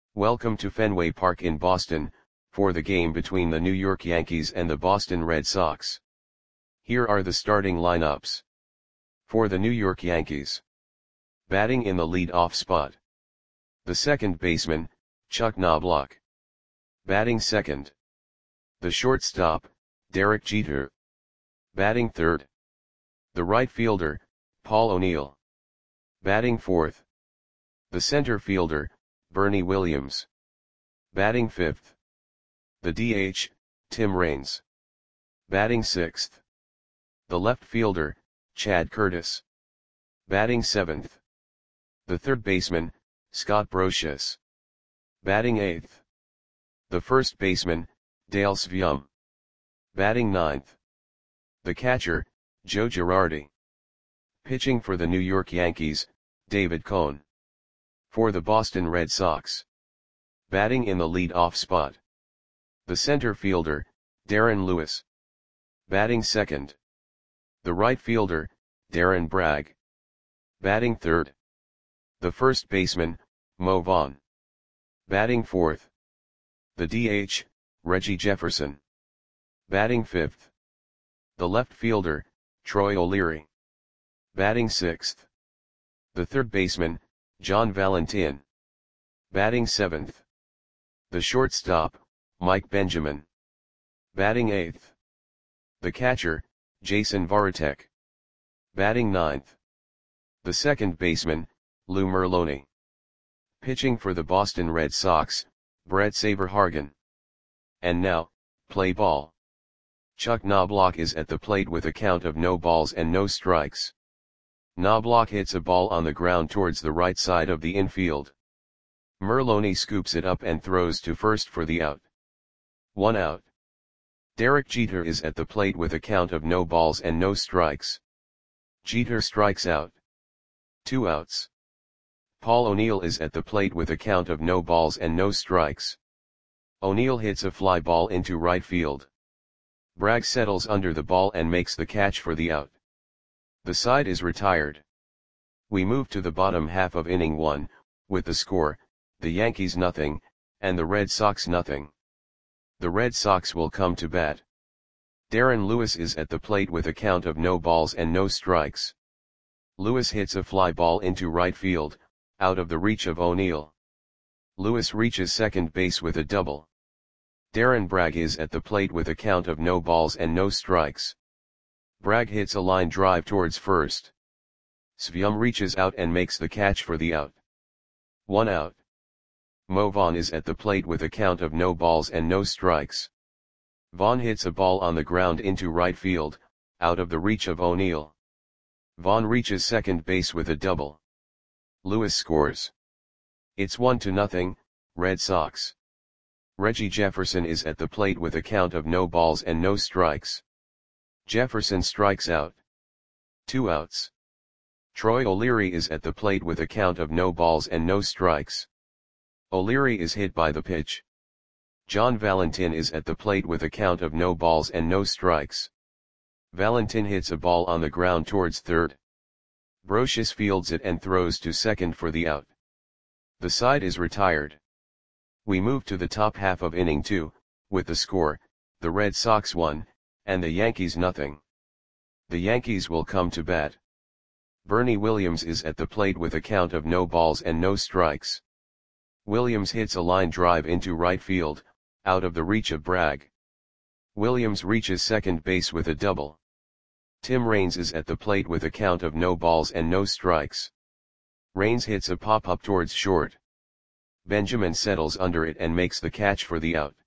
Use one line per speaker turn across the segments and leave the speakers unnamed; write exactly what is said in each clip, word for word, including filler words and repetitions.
Welcome to Fenway Park in Boston, for the game between the New York Yankees and the Boston Red Sox. Here are the starting lineups. For the New York Yankees. Batting in the lead-off spot. The second baseman, Chuck Knobloch. Batting second. The shortstop, Derek Jeter. Batting third. The right fielder, Paul O'Neill. Batting fourth. The center fielder, Bernie Williams. Batting fifth. The D H, Tim Raines. Batting sixth. The left fielder, Chad Curtis. Batting seventh. The third baseman, Scott Brosius. Batting eighth. The first baseman, Dale Sveum. Batting ninth. The catcher, Joe Girardi. Pitching for the New York Yankees, David Cone. For the Boston Red Sox. Batting in the lead-off spot. The center fielder, Darren Lewis. Batting second. The right fielder, Darren Bragg. Batting third. The first baseman, Mo Vaughn. Batting fourth. The D H, Reggie Jefferson. Batting fifth. The left fielder, Troy O'Leary. Batting sixth. The third baseman, John Valentin. Batting seventh. The shortstop, Mike Benjamin. Batting eighth. The catcher, Jason Varitek. Batting ninth. The second baseman, Lou Merloni. Pitching for the Boston Red Sox, Brett Saberhagen. And now, play ball. Chuck Knobloch is at the plate with a count of no balls and no strikes. Knobloch hits a ball on the ground towards the right side of the infield. Merloni scoops it up and throws to first for the out. One out. Derek Jeter is at the plate with a count of no balls and no strikes. Jeter strikes out. Two outs. Paul O'Neill is at the plate with a count of no balls and no strikes. O'Neill hits a fly ball into right field. Bragg settles under the ball and makes the catch for the out. The side is retired. We move to the bottom half of inning one, with the score, the Yankees nothing, and the Red Sox nothing. The Red Sox will come to bat. Darren Lewis is at the plate with a count of no balls and no strikes. Lewis hits a fly ball into right field, out of the reach of O'Neill. Lewis reaches second base with a double. Darren Bragg is at the plate with a count of no balls and no strikes. Bragg hits a line drive towards first. Sveum reaches out and makes the catch for the out. One out. Mo Vaughn is at the plate with a count of no balls and no strikes. Vaughn hits a ball on the ground into right field, out of the reach of O'Neill. Vaughn reaches second base with a double. Lewis scores. It's one to nothing, Red Sox. Reggie Jefferson is at the plate with a count of no balls and no strikes. Jefferson strikes out. Two outs. Troy O'Leary is at the plate with a count of no balls and no strikes. O'Leary is hit by the pitch. John Valentin is at the plate with a count of no balls and no strikes. Valentin hits a ball on the ground towards third. Brosius fields it and throws to second for the out. The side is retired. We move to the top half of inning two, with the score, the Red Sox one, and the Yankees nothing. The Yankees will come to bat. Bernie Williams is at the plate with a count of no balls and no strikes. Williams hits a line drive into right field, out of the reach of Bragg. Williams reaches second base with a double. Tim Raines is at the plate with a count of no balls and no strikes. Raines hits a pop-up towards short. Benjamin settles under it and makes the catch for the out.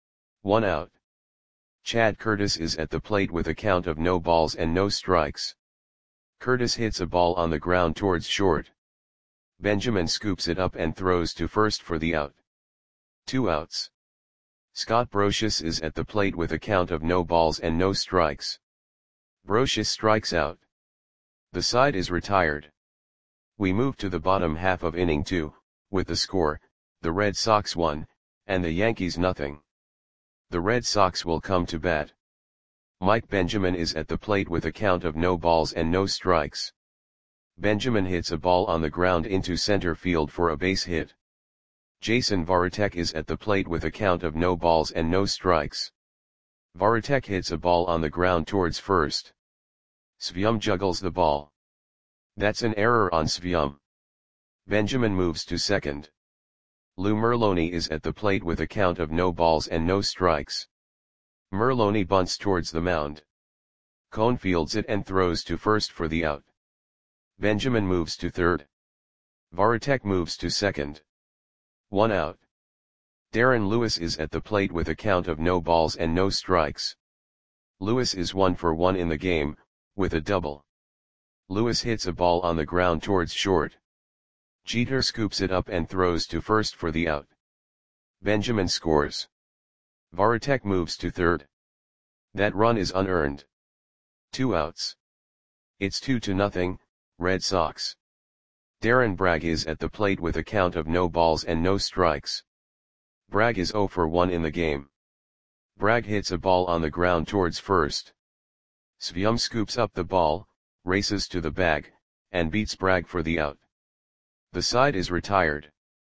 One out. Chad Curtis is at the plate with a count of no balls and no strikes. Curtis hits a ball on the ground towards short. Benjamin scoops it up and throws to first for the out. Two outs. Scott Brosius is at the plate with a count of no balls and no strikes. Brosius strikes out. The side is retired. We move to the bottom half of inning two, with the score, the Red Sox one, and the Yankees nothing. The Red Sox will come to bat. Mike Benjamin is at the plate with a count of no balls and no strikes. Benjamin hits a ball on the ground into center field for a base hit. Jason Varitek is at the plate with a count of no balls and no strikes. Varitek hits a ball on the ground towards first. Svyum juggles the ball. That's an error on Svyum. Benjamin moves to second. Lou Merloni is at the plate with a count of no balls and no strikes. Merloni bunts towards the mound. Cone fields it and throws to first for the out. Benjamin moves to third. Varitek moves to second. One out. Darren Lewis is at the plate with a count of no balls and no strikes. Lewis is one for one in the game, with a double. Lewis hits a ball on the ground towards short. Jeter scoops it up and throws to first for the out. Benjamin scores. Varitek moves to third. That run is unearned. Two outs. It's two to nothing, Red Sox. Darren Bragg is at the plate with a count of no balls and no strikes. Bragg is zero for one in the game. Bragg hits a ball on the ground towards first. Svyum scoops up the ball, races to the bag, and beats Bragg for the out. The side is retired.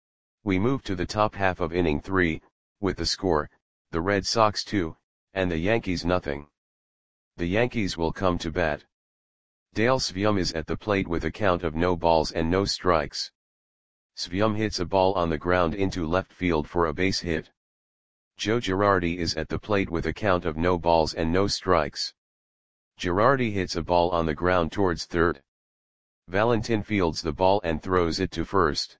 We move to the top half of inning three, with the score, the Red Sox two, and the Yankees nothing. The Yankees will come to bat. Dale Svyum is at the plate with a count of no balls and no strikes. Svyum hits a ball on the ground into left field for a base hit. Joe Girardi is at the plate with a count of no balls and no strikes. Girardi hits a ball on the ground towards third. Valentin fields the ball and throws it to first.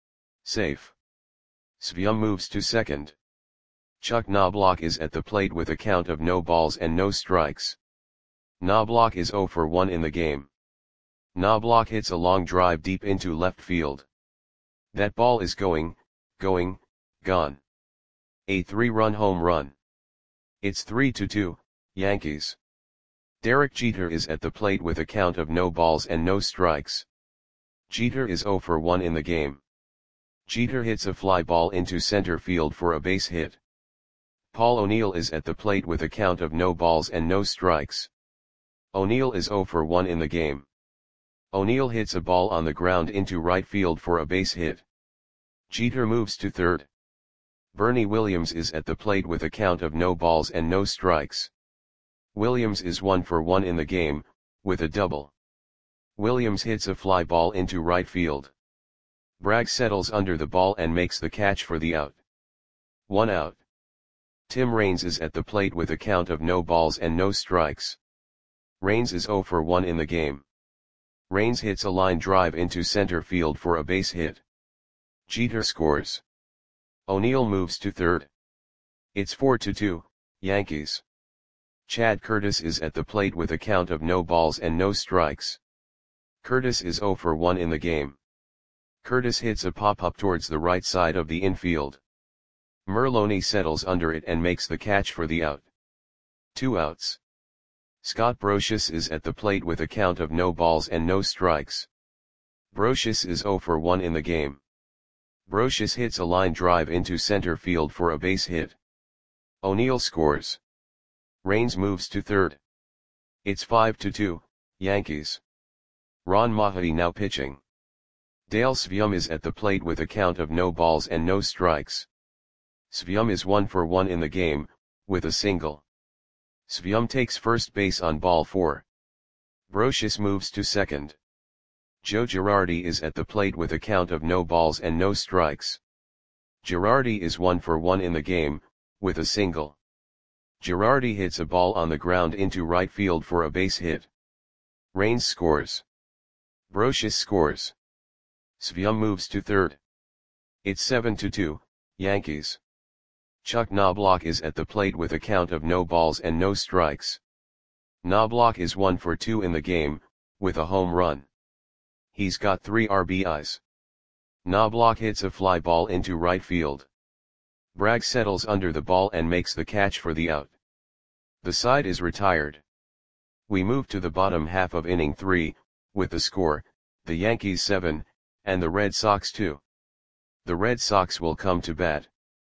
Safe. Svyum moves to second. Chuck Knobloch is at the plate with a count of no balls and no strikes. Knobloch is zero for one in the game. Knobloch hits a long drive deep into left field. That ball is going, going, gone. A three-run home run. It's three to two, Yankees. Derek Jeter is at the plate with a count of no balls and no strikes. Jeter is zero for one in the game. Jeter hits a fly ball into center field for a base hit. Paul O'Neill is at the plate with a count of no balls and no strikes. O'Neill is zero for one in the game. O'Neill hits a ball on the ground into right field for a base hit. Jeter moves to third. Bernie Williams is at the plate with a count of no balls and no strikes. Williams is one for one in the game, with a double. Williams hits a fly ball into right field. Bragg settles under the ball and makes the catch for the out. One out. Tim Raines is at the plate with a count of no balls and no strikes. Raines is zero for one in the game. Raines hits a line drive into center field for a base hit. Jeter scores. O'Neill moves to third. It's four to two, Yankees. Chad Curtis is at the plate with a count of no balls and no strikes. Curtis is zero for one in the game. Curtis hits a pop-up towards the right side of the infield. Merloni settles under it and makes the catch for the out. Two outs. Scott Brosius is at the plate with a count of no balls and no strikes. Brosius is zero for one in the game. Brosius hits a line drive into center field for a base hit. O'Neill scores. Raines moves to third. It's five to two, Yankees. Ron Mahay now pitching. Dale Svyum is at the plate with a count of no balls and no strikes. Svyum is one for one in the game, with a single. Svyum takes first base on ball four. Brosius moves to second. Joe Girardi is at the plate with a count of no balls and no strikes. Girardi is one for one in the game, with a single. Girardi hits a ball on the ground into right field for a base hit. Raines scores. Brosius scores. Svyum moves to third. It's seven to two, Yankees. Chuck Knobloch is at the plate with a count of no balls and no strikes. Knobloch is one for two in the game, with a home run. He's got three R B Is. Knobloch hits a fly ball into right field. Bragg settles under the ball and makes the catch for the out. The side is retired. We move to the bottom half of inning three, with the score, the Yankees seven, and the Red Sox two. The Red Sox will come to bat.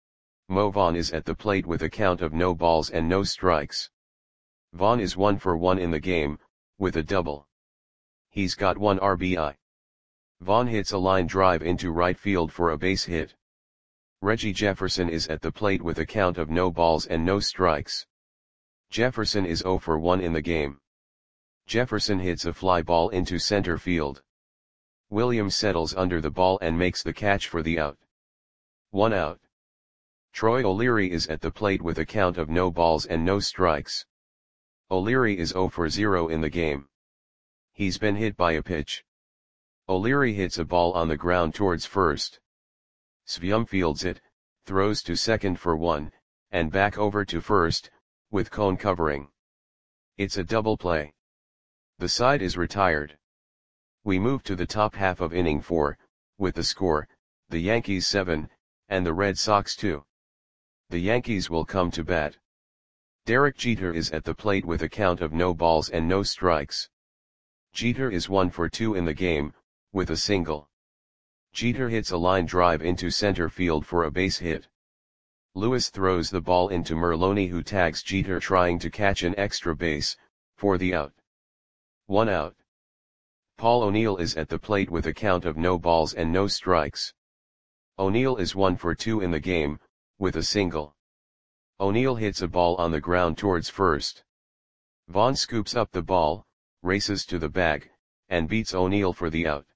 Mo Vaughn is at the plate with a count of no balls and no strikes. Vaughn is one for one in the game, with a double. He's got one R B I. Vaughn hits a line drive into right field for a base hit. Reggie Jefferson is at the plate with a count of no balls and no strikes. Jefferson is zero for one in the game. Jefferson hits a fly ball into center field. Williams settles under the ball and makes the catch for the out. One out. Troy O'Leary is at the plate with a count of no balls and no strikes. O'Leary is zero for zero in the game. He's been hit by a pitch. O'Leary hits a ball on the ground towards first. Svium fields it, throws to second for one, and back over to first, with Cone covering. It's a double play. The side is retired. We move to the top half of inning four, with the score, the Yankees seven, and the Red Sox two. The Yankees will come to bat. Derek Jeter is at the plate with a count of no balls and no strikes. Jeter is one for two in the game, with a single. Jeter hits a line drive into center field for a base hit. Lewis throws the ball into Merloni, who tags Jeter trying to catch an extra base, for the out. One out. Paul O'Neill is at the plate with a count of no balls and no strikes. O'Neill is one for two in the game, with a single. O'Neill hits a ball on the ground towards first. Vaughn scoops up the ball, races to the bag, and beats O'Neill for the out.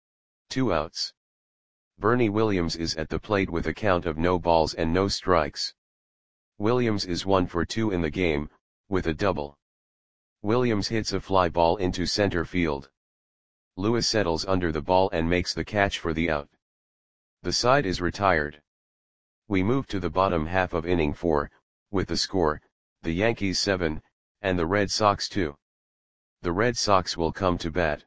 Two outs. Bernie Williams is at the plate with a count of no balls and no strikes. Williams is one for two in the game, with a double. Williams hits a fly ball into center field. Lewis settles under the ball and makes the catch for the out. The side is retired. We move to the bottom half of inning four, with the score, the Yankees seven, and the Red Sox two. The Red Sox will come to bat.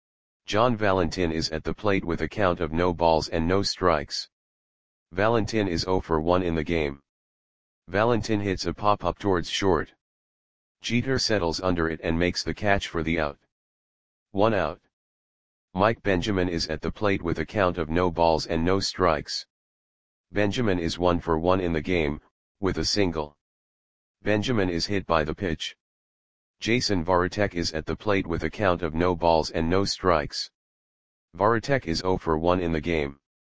John Valentin is at the plate with a count of no balls and no strikes. Valentin is zero for one in the game. Valentin hits a pop-up towards short. Jeter settles under it and makes the catch for the out. One out. Mike Benjamin is at the plate with a count of no balls and no strikes. Benjamin is one for one in the game, with a single. Benjamin is hit by the pitch. Jason Varitek is at the plate with a count of no balls and no strikes. Varitek is zero for one in the game.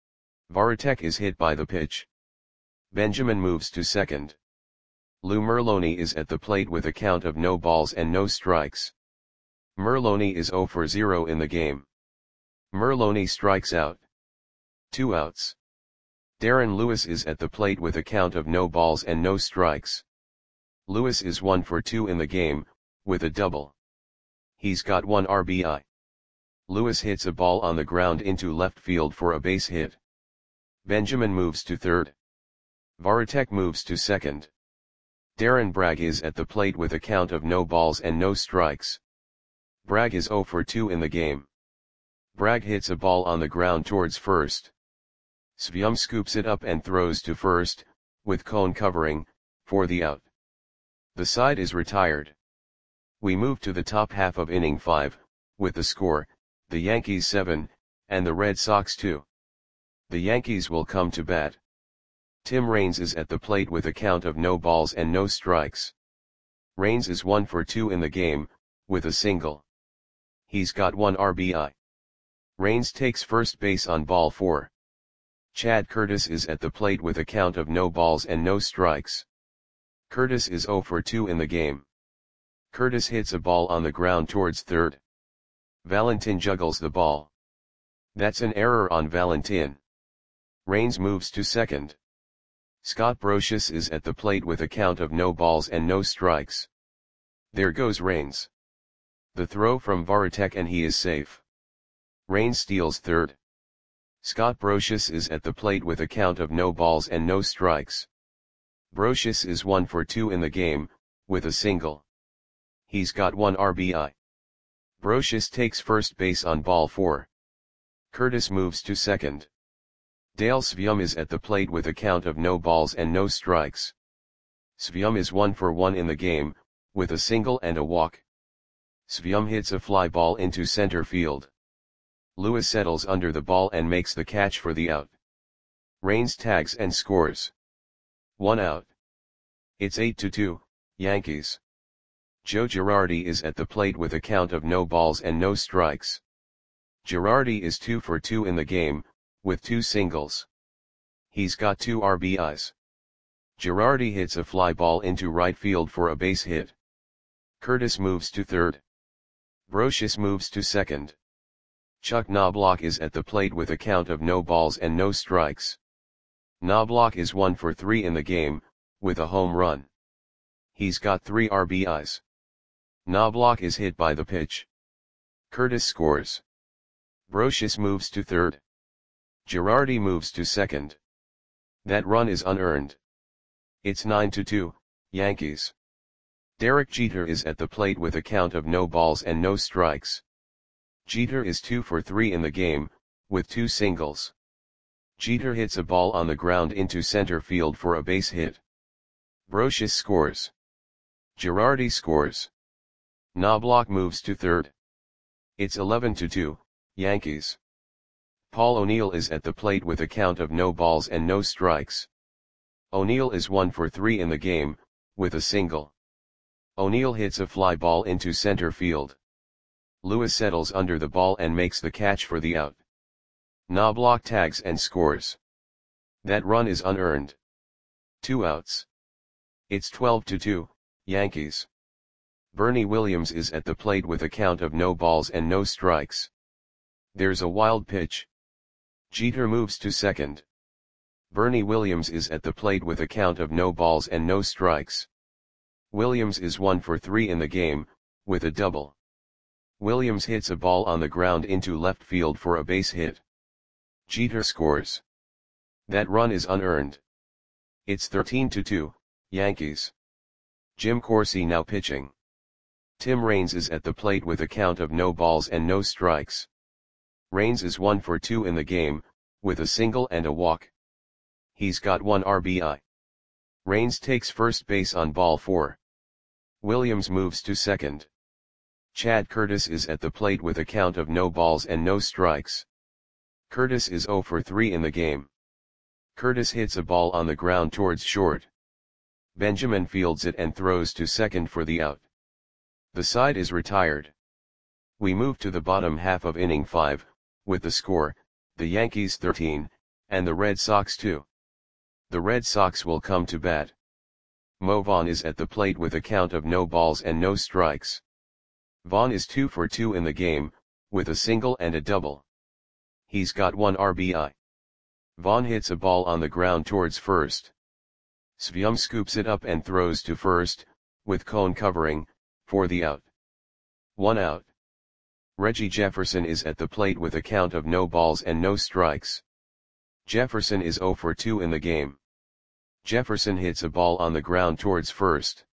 Varitek is hit by the pitch. Benjamin moves to second. Lou Merloni is at the plate with a count of no balls and no strikes. Merloni is zero for zero in the game. Merloni strikes out. Two outs. Darren Lewis is at the plate with a count of no balls and no strikes. Lewis is one for two in the game, with a double. He's got one R B I. Lewis hits a ball on the ground into left field for a base hit. Benjamin moves to third. Varitek moves to second. Darren Bragg is at the plate with a count of no balls and no strikes. Bragg is zero for two in the game. Bragg hits a ball on the ground towards first. Svium scoops it up and throws to first, with Cone covering, for the out. The side is retired. We move to the top half of inning five, with the score, the Yankees seven, and the Red Sox two. The Yankees will come to bat. Tim Raines is at the plate with a count of no balls and no strikes. Raines is one for two in the game, with a single. He's got one R B I. Raines takes first base on ball four. Chad Curtis is at the plate with a count of no balls and no strikes. Curtis is zero for two in the game. Curtis hits a ball on the ground towards third. Valentin juggles the ball. That's an error on Valentin. Raines moves to second. Scott Brosius is at the plate with a count of no balls and no strikes. There goes Raines. The throw from Varitek and he is safe. Raines steals third. Scott Brosius is at the plate with a count of no balls and no strikes. Brosius is one for two in the game, with a single. He's got one R B I. Brosius takes first base on ball four. Curtis moves to second. Dale Svium is at the plate with a count of no balls and no strikes. Svium is one for one in the game, with a single and a walk. Svium hits a fly ball into center field. Lewis settles under the ball and makes the catch for the out. Raines tags and scores. One out. It's eight to two, Yankees. Joe Girardi is at the plate with a count of no balls and no strikes. Girardi is two for two in the game, with two singles. He's got two R B Is. Girardi hits a fly ball into right field for a base hit. Curtis moves to third. Brosius moves to second. Chuck Knobloch is at the plate with a count of no balls and no strikes. Knobloch is one for three in the game, with a home run. He's got three R B Is. Knobloch is hit by the pitch. Curtis scores. Brosius moves to third. Girardi moves to second. That run is unearned. It's nine to two, Yankees. Derek Jeter is at the plate with a count of no balls and no strikes. Jeter is two for three in the game, with two singles. Jeter hits a ball on the ground into center field for a base hit. Brosius scores. Girardi scores. Knobloch moves to third. It's eleven to two, Yankees. Paul O'Neill is at the plate with a count of no balls and no strikes. O'Neill is one for three in the game, with a single. O'Neill hits a fly ball into center field. Lewis settles under the ball and makes the catch for the out. Knobloch tags and scores. That run is unearned. Two outs. It's twelve to two, Yankees. Bernie Williams is at the plate with a count of no balls and no strikes. There's a wild pitch. Jeter moves to second. Bernie Williams is at the plate with a count of no balls and no strikes. Williams is one for three in the game, with a double. Williams hits a ball on the ground into left field for a base hit. Jeter scores. That run is unearned. It's thirteen to two, Yankees. Jim Corsi now pitching. Tim Raines is at the plate with a count of no balls and no strikes. Raines is one for two in the game, with a single and a walk. He's got one R B I. Raines takes first base on ball four. Williams moves to second. Chad Curtis is at the plate with a count of no balls and no strikes. Curtis is zero for three in the game. Curtis hits a ball on the ground towards short. Benjamin fields it and throws to second for the out. The side is retired. We move to the bottom half of inning five, with the score, the Yankees thirteen, and the Red Sox two. The Red Sox will come to bat. Mo Vaughn is at the plate with a count of no balls and no strikes. Vaughn is two for two in the game, with a single and a double. He's got one R B I. Vaughn hits a ball on the ground towards first. Svium scoops it up and throws to first, with Cone covering, for the out. One out. Reggie Jefferson is at the plate with a count of no balls and no strikes. Jefferson is zero for two in the game. Jefferson hits a ball on the ground towards first.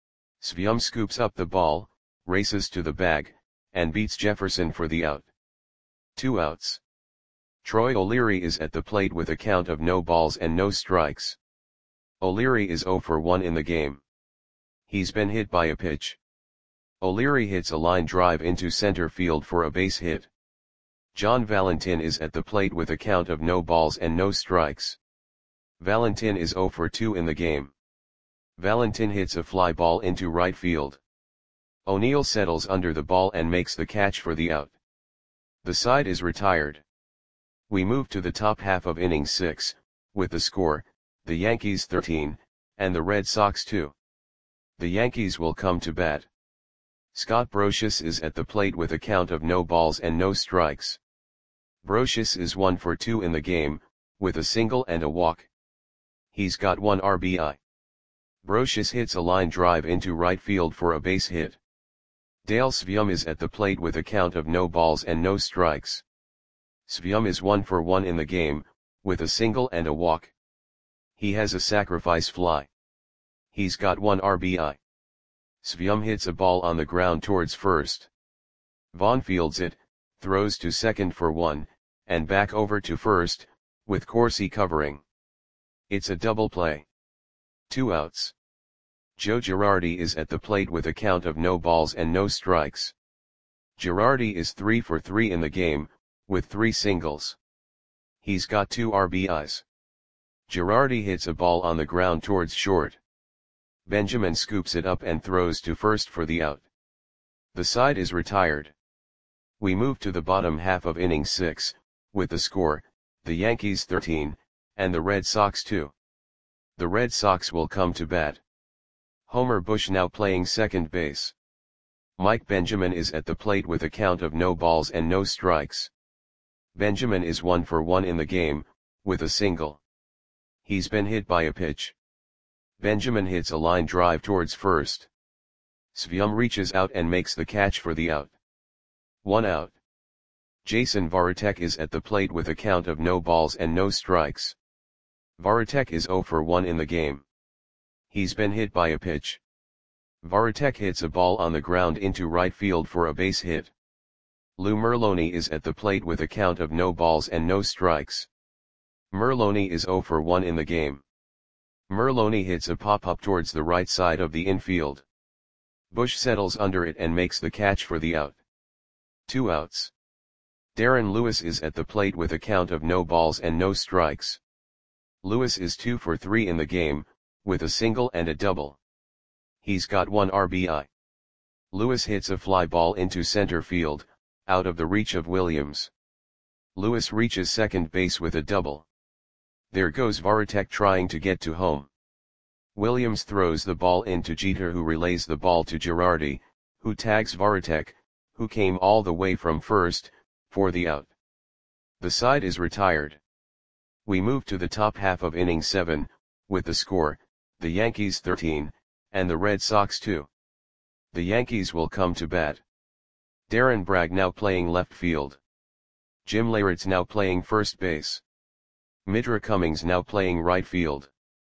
Svium scoops up the ball, races to the bag, and beats Jefferson for the out. Two outs. Troy O'Leary is at the plate with a count of no balls and no strikes. O'Leary is zero for one in the game. He's been hit by a pitch. O'Leary hits a line drive into center field for a base hit. John Valentin is at the plate with a count of no balls and no strikes. Valentin is zero for two in the game. Valentin hits a fly ball into right field. O'Neill settles under the ball and makes the catch for the out. The side is retired. We move to the top half of inning six, with the score, the Yankees thirteen, and the Red Sox two. The Yankees will come to bat. Scott Brosius is at the plate with a count of no balls and no strikes. Brosius is one for two in the game, with a single and a walk. He's got one R B I. Brosius hits a line drive into right field for a base hit. Dale Svium is at the plate with a count of no balls and no strikes. Svium is one for one in the game, with a single and a walk. He has a sacrifice fly. He's got one R B I. Svium hits a ball on the ground towards first. Vaughn fields it, throws to second for one, and back over to first, with Corsi covering. It's a double play. Two outs. Joe Girardi is at the plate with a count of no balls and no strikes. Girardi is three for three in the game, with three singles. He's got two R B Is. Girardi hits a ball on the ground towards short. Benjamin scoops it up and throws to first for the out. The side is retired. We move to the bottom half of inning six, with the score, the Yankees thirteen, and the Red Sox two. The Red Sox will come to bat. Homer Bush now playing second base. Mike Benjamin is at the plate with a count of no balls and no strikes. Benjamin is one for one in the game, with a single. He's been hit by a pitch. Benjamin hits a line drive towards first. Svyum reaches out and makes the catch for the out. One out. Jason Varitek is at the plate with a count of no balls and no strikes. Varitek is zero for one in the game. He's been hit by a pitch. Varitek hits a ball on the ground into right field for a base hit. Lou Merloni is at the plate with a count of no balls and no strikes. Merloni is zero for one in the game. Merloni hits a pop-up towards the right side of the infield. Bush settles under it and makes the catch for the out. Two outs. Darren Lewis is at the plate with a count of no balls and no strikes. Lewis is two for three in the game, with a single and a double. He's got one R B I. Lewis hits a fly ball into center field, out of the reach of Williams. Lewis reaches second base with a double. There goes Varitek trying to get to home. Williams throws the ball into Jeter, who relays the ball to Girardi, who tags Varitek, who came all the way from first, for the out. The side is retired. We move to the top half of inning seven, with the score, the Yankees thirteen, and the Red Sox two. The Yankees will come to bat. Darren Bragg now playing left field. Jim Leyritz now playing first base. Mitra Cummings now playing right field.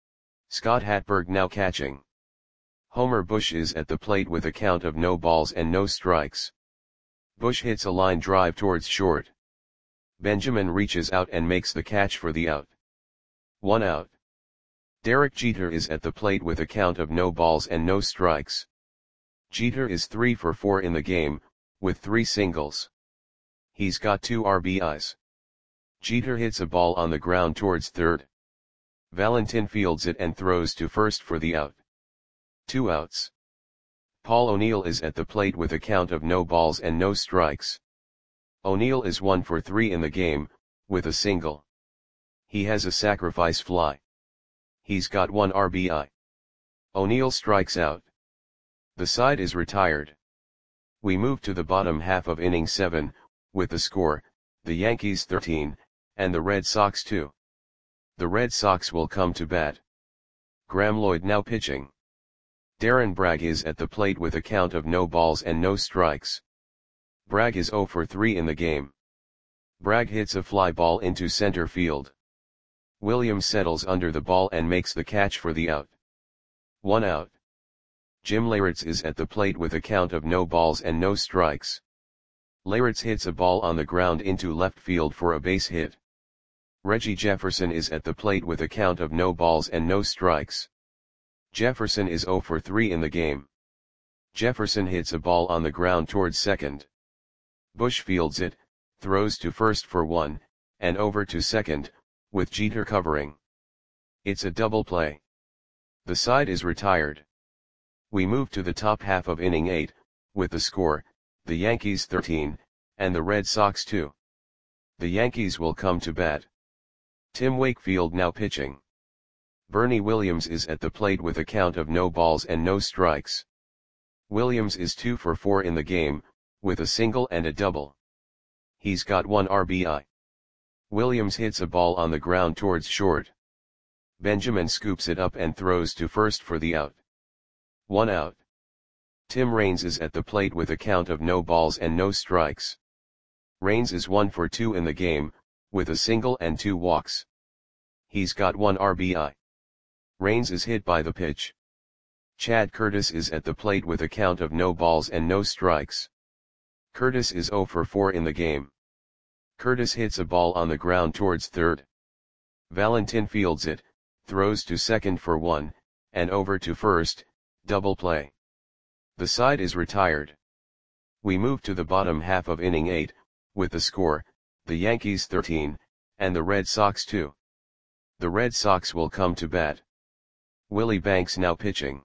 Scott Hatberg now catching. Homer Bush is at the plate with a count of no balls and no strikes. Bush hits a line drive towards short. Benjamin reaches out and makes the catch for the out. One out. Derek Jeter is at the plate with a count of no balls and no strikes. Jeter is three for four in the game, with three singles. He's got two R B Is. Jeter hits a ball on the ground towards third. Valentin fields it and throws to first for the out. Two outs. Paul O'Neill is at the plate with a count of no balls and no strikes. O'Neill is one for three in the game, with a single. He has a sacrifice fly. He's got one R B I. O'Neill strikes out. The side is retired. We move to the bottom half of inning seven, with the score, the Yankees thirteen, and the Red Sox two. The Red Sox will come to bat. Graeme Lloyd now pitching. Darren Bragg is at the plate with a count of no balls and no strikes. Bragg is zero for three in the game. Bragg hits a fly ball into center field. Williams settles under the ball and makes the catch for the out. One out. Jim Leyritz is at the plate with a count of no balls and no strikes. Leyritz hits a ball on the ground into left field for a base hit. Reggie Jefferson is at the plate with a count of no balls and no strikes. Jefferson is zero for three in the game. Jefferson hits a ball on the ground towards second. Bush fields it, throws to first for one, and over to second, with Jeter covering. It's a double play. The side is retired. We move to the top half of inning eight, with the score, the Yankees thirteen, and the Red Sox two. The Yankees will come to bat. Tim Wakefield now pitching. Bernie Williams is at the plate with a count of no balls and no strikes. Williams is two for four in the game, with a single and a double. He's got one R B I. Williams hits a ball on the ground towards short. Benjamin scoops it up and throws to first for the out. One out. Tim Raines is at the plate with a count of no balls and no strikes. Raines is one for two in the game, with a single and two walks. He's got one R B I. Raines is hit by the pitch. Chad Curtis is at the plate with a count of no balls and no strikes. Curtis is zero for four in the game. Curtis hits a ball on the ground towards third. Valentin fields it, throws to second for one, and over to first, double play. The side is retired. We move to the bottom half of inning eight, with the score, the Yankees thirteen, and the Red Sox two. The Red Sox will come to bat. Willie Banks now pitching.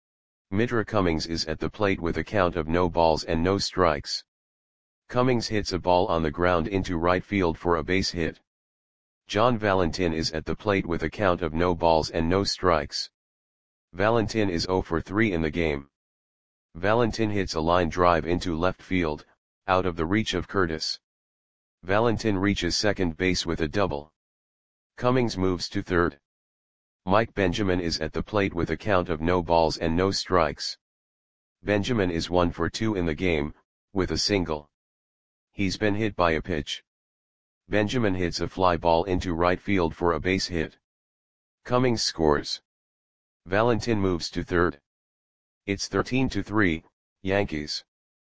Mitra Cummings is at the plate with a count of no balls and no strikes. Cummings hits a ball on the ground into right field for a base hit. John Valentin is at the plate with a count of no balls and no strikes. Valentin is zero for three in the game. Valentin hits a line drive into left field, out of the reach of Curtis. Valentin reaches second base with a double. Cummings moves to third. Mike Benjamin is at the plate with a count of no balls and no strikes. Benjamin is one for two in the game, with a single. He's been hit by a pitch. Benjamin hits a fly ball into right field for a base hit. Cummings scores. Valentin moves to third. It's thirteen to three, Yankees.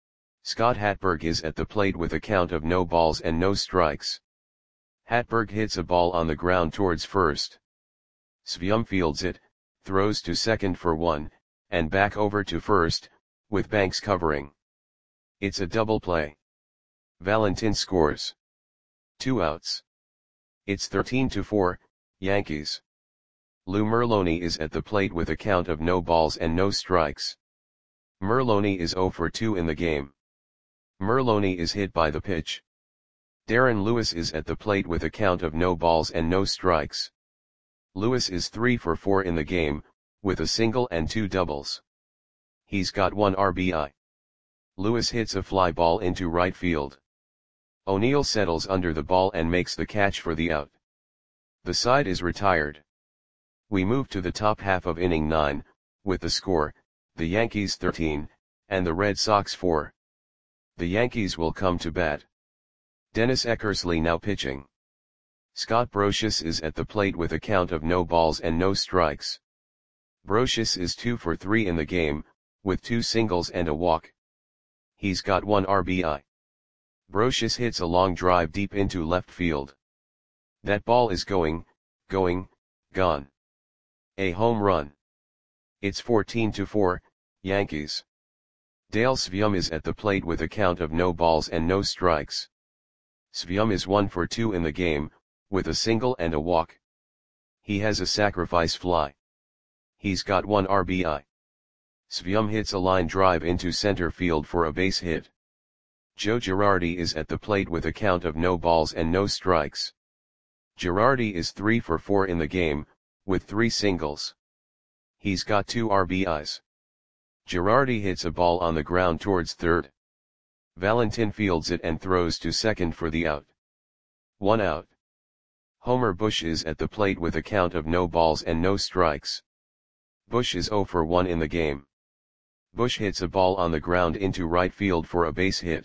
Scott Hatberg is at the plate with a count of no balls and no strikes. Hatberg hits a ball on the ground towards first. Svium fields it, throws to second for one, and back over to first, with Banks covering. It's a double play. Valentin scores. Two outs. It's thirteen to four, Yankees. Lou Merloni is at the plate with a count of no balls and no strikes. Merloni is zero for two in the game. Merloni is hit by the pitch. Darren Lewis is at the plate with a count of no balls and no strikes. Lewis is three for four in the game, with a single and two doubles. He's got one R B I. Lewis hits a fly ball into right field. O'Neill settles under the ball and makes the catch for the out. The side is retired. We move to the top half of inning nine, with the score, the Yankees thirteen, and the Red Sox four. The Yankees will come to bat. Dennis Eckersley now pitching. Scott Brosius is at the plate with a count of no balls and no strikes. Brosius is two for three in the game, with two singles and a walk. He's got one R B I. Brosius hits a long drive deep into left field. That ball is going, going, gone. A home run. It's fourteen to four, Yankees. Dale Svium is at the plate with a count of no balls and no strikes. Svium is one for two in the game, with a single and a walk. He has a sacrifice fly. He's got one R B I. Svium hits a line drive into center field for a base hit. Joe Girardi is at the plate with a count of no balls and no strikes. Girardi is three for four in the game, with three singles. He's got two R B Is. Girardi hits a ball on the ground towards third. Valentin fields it and throws to second for the out. One out. Homer Bush is at the plate with a count of no balls and no strikes. Bush is zero for one in the game. Bush hits a ball on the ground into right field for a base hit.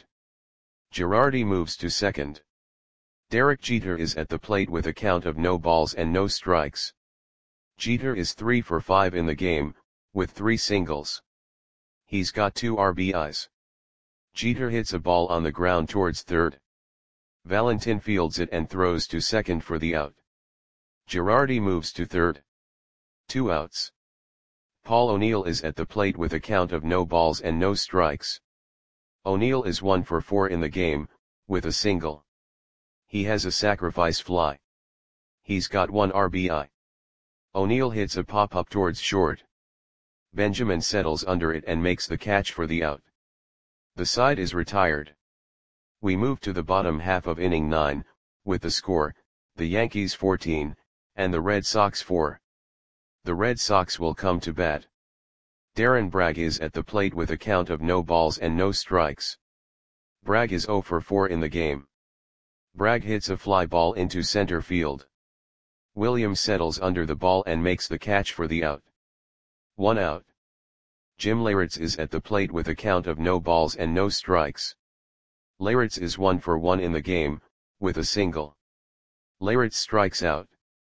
Girardi moves to second. Derek Jeter is at the plate with a count of no balls and no strikes. Jeter is three for five in the game, with three singles. He's got two R B Is. Jeter hits a ball on the ground towards third. Valentin fields it and throws to second for the out. Girardi moves to third. Two outs. Paul O'Neill is at the plate with a count of no balls and no strikes. O'Neill is one for four in the game, with a single. He has a sacrifice fly. He's got one R B I. O'Neill hits a pop-up towards short. Benjamin settles under it and makes the catch for the out. The side is retired. We move to the bottom half of inning nine, with the score, the Yankees fourteen, and the Red Sox four. The Red Sox will come to bat. Darren Bragg is at the plate with a count of no balls and no strikes. Bragg is zero for four in the game. Bragg hits a fly ball into center field. Williams settles under the ball and makes the catch for the out. One out. Jim Leyritz is at the plate with a count of no balls and no strikes. Leyritz is one for one in the game, with a single. Leyritz strikes out.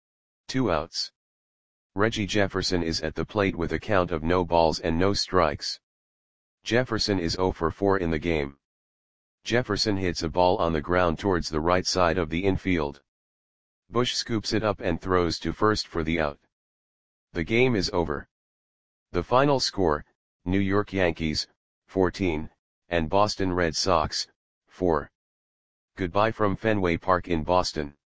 Two outs. Reggie Jefferson is at the plate with a count of no balls and no strikes. Jefferson is zero for four in the game. Jefferson hits a ball on the ground towards the right side of the infield. Bush scoops it up and throws to first for the out. The game is over. The final score, New York Yankees, fourteen, and Boston Red Sox, four. Goodbye from Fenway Park in Boston.